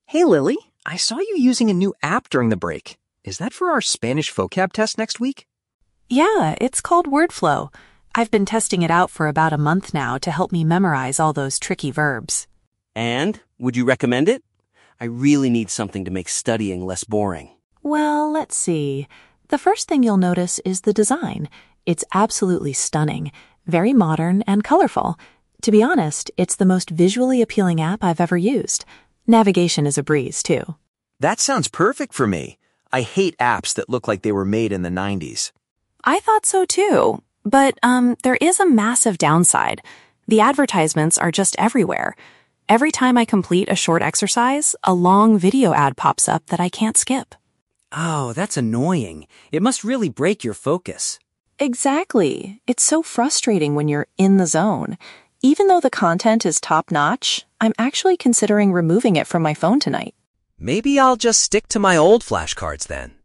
Hey Lily, I saw you using a new app during the break. Is that for our Spanish vocab test next week? Yeah, it's called WordFlow. I've been testing it out for about a month now to help me memorize all those tricky verbs. And? Would you recommend it? I really need something to make studying less boring. Well, let's see. The first thing you'll notice is the design. It's absolutely stunning, very modern and colorful. To be honest, it's the most visually appealing app I've ever used. Navigation is a breeze, too. That sounds perfect for me. I hate apps that look like they were made in the 90s. I thought so too. But there is a massive downside. The advertisements are just everywhere. Every time I complete a short exercise, a long video ad pops up that I can't skip. Oh, that's annoying. It must really break your focus. Exactly. It's so frustrating when you're in the zone. Even though the content is top-notch, I'm actually considering removing it from my phone tonight. Maybe I'll just stick to my old flashcards then.